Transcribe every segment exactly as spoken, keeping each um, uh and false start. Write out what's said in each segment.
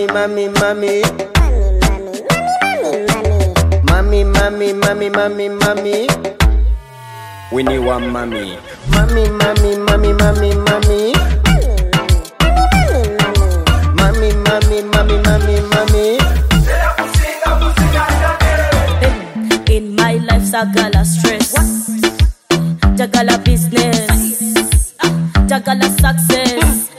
mami, mami. Mami, mami, mami, mami, mami. Winnie wa mami. Mami, mami, mami, mami, mami. Mami, mami, mami, mami, mami. In my life, Jagala stress, Jagala business, Jagala success.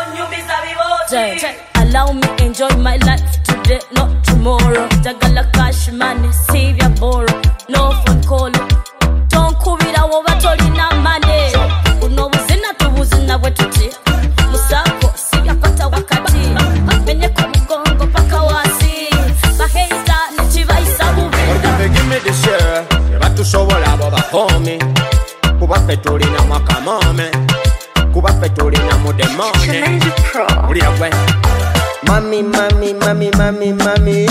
Allow me enjoy my life today, not tomorrow. Jagala cash money, save your borrow. No phone call. Don't kubira wo batolina money. Uno buzina tubuzina bwetuti. Musako sibya kata wakati. Menye ko mugongo paka wasi. Baheza nichibaisa bubi. Give me the share. Batusobola abo bahomi. Kuba petolina mwakamome. Kuba petolina mudemone. Uliya gwe. Mami, mami, mami, mami, mami.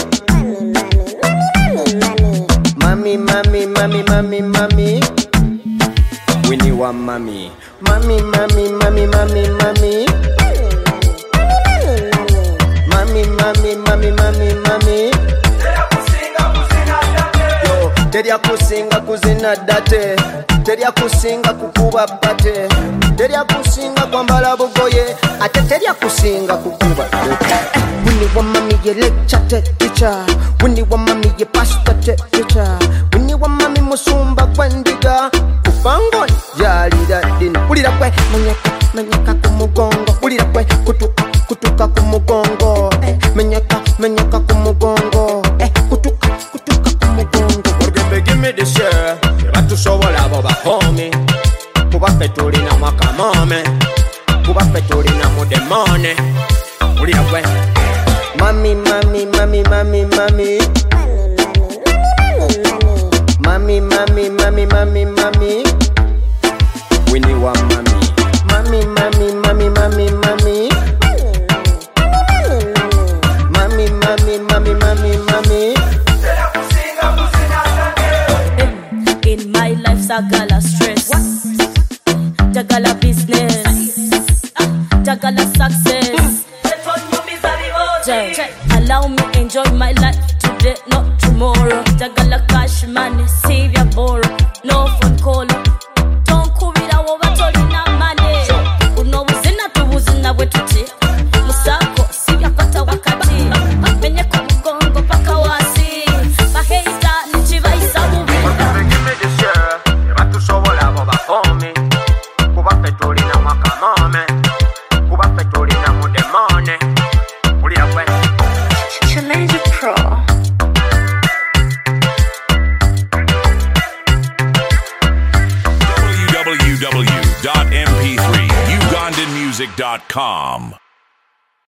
Mami, mami, mami, mami, mami. Winnie wa mami. Mami, mami, mami, mami, mami. Mami, mami, mami, mami, mami. Yo, terya kusinga kuzina date. Terya kusinga kukuba bate. Terya kusinga kwambala bugoye. Ate terya kusinga kukuba date. Winnie wa mami ye lecture teacher. Winnie wa mami ye pastor teacher. Winnie wa mami musumba kwendiga. Kufangoni yalira dini. Ulira kwe menyeka menyeka kumugongo. Ulira kwe kutuka kutuka kumugongo. Eh, menyeka menyeka kumugongo. Eh, kutuka kutuka kumugongo. Orgembe give me the share. Batusobola abo bahomi. Kuba petolina mwakamome. Kuba petolina mudemone. Ulira kwe mami, mami, mami, mami, mami. Mami, mami, mami, mami, mami. Winnie wa mami. Mami, mami, mami, mami, mami. Mami, mami, mami, mami, mami. In my life, Jagala stress, Jagala business, Jagala success. Allow me enjoy my life today, not tomorrow. Jagala cash money, save your borrow. No phone call. Don't kubira wo batolina money. Uno buzina tubuzina bwetuti. Musako sibya kata wakati. Menye ko mugongo paka wasi. Baheza nichibaisa bubi. Give me the share. Batusobola abo bahomi. Kuba petolina mwakamome. Kuba petolina mudemone. Uliya kwe Pro. w w w dot m p three ugandan music dot com